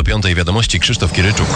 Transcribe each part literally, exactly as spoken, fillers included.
piątej wiadomości Krzysztof Kiryczuk.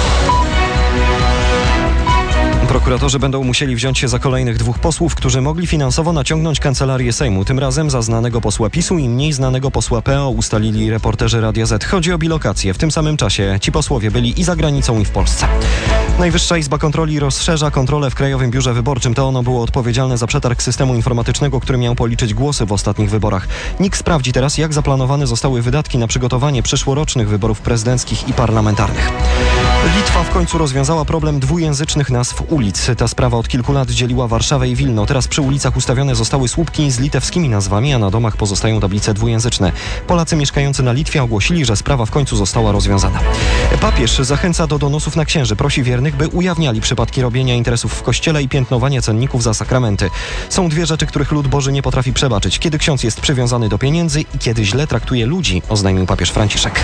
Prokuratorzy będą musieli wziąć się za kolejnych dwóch posłów, którzy mogli finansowo naciągnąć kancelarię Sejmu. Tym razem za znanego posła PiSu i mniej znanego posła P O, ustalili reporterzy Radia Z. Chodzi o bilokację. W tym samym czasie ci posłowie byli i za granicą, i w Polsce. Najwyższa Izba Kontroli rozszerza kontrolę w Krajowym Biurze Wyborczym. To ono było odpowiedzialne za przetarg systemu informatycznego, który miał policzyć głosy w ostatnich wyborach. NIK sprawdzi teraz, jak zaplanowane zostały wydatki na przygotowanie przyszłorocznych wyborów prezydenckich i parlamentarnych. Litwa w końcu rozwiązała problem dwujęzycznych nazw ulic. Ta sprawa od kilku lat dzieliła Warszawę i Wilno. Teraz przy ulicach ustawione zostały słupki z litewskimi nazwami, a na domach pozostają tablice dwujęzyczne. Polacy mieszkający na Litwie ogłosili, że sprawa w końcu została rozwiązana. Papież zachęca do donosów na księży. Prosi wiernych, by ujawniali przypadki robienia interesów w kościele i piętnowania cenników za sakramenty. Są dwie rzeczy, których lud Boży nie potrafi przebaczyć. Kiedy ksiądz jest przywiązany do pieniędzy i kiedy źle traktuje ludzi, oznajmił papież Franciszek.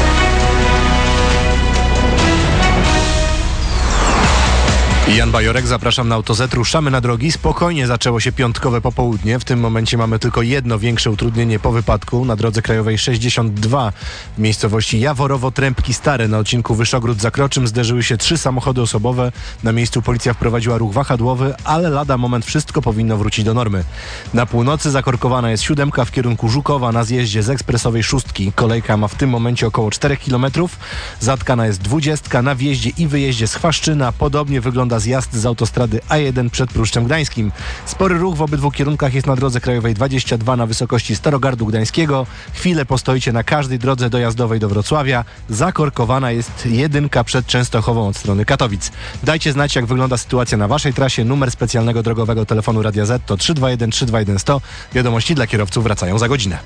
Jan Bajorek, zapraszam na Autozet. Ruszamy na drogi. Spokojnie zaczęło się piątkowe popołudnie. W tym momencie mamy tylko jedno większe utrudnienie po wypadku na drodze krajowej sześćdziesiąt dwa w miejscowości Jaworowo-Trębki Stare. Na odcinku Wyszogród-Zakroczym zderzyły się trzy samochody osobowe. Na miejscu policja wprowadziła ruch wahadłowy, ale lada moment wszystko powinno wrócić do normy. Na północy zakorkowana jest siódemka w kierunku Żukowa na zjeździe z ekspresowej szóstki. Kolejka ma w tym momencie około czterech kilometrów. Zatkana jest dwudziestka na wjeździe i wyjeździe z Chwaszczyna. Podobnie wygląda zjazd z autostrady A jeden przed Pruszczem Gdańskim. Spory ruch w obydwu kierunkach jest na drodze krajowej dwadzieścia dwa na wysokości Starogardu Gdańskiego. Chwilę postoicie na każdej drodze dojazdowej do Wrocławia. Zakorkowana jest jedynka przed Częstochową od strony Katowic. Dajcie znać, jak wygląda sytuacja na waszej trasie. Numer specjalnego drogowego telefonu Radia Z to trzy dwa jeden trzy dwa jeden sto. Wiadomości dla kierowców wracają za godzinę.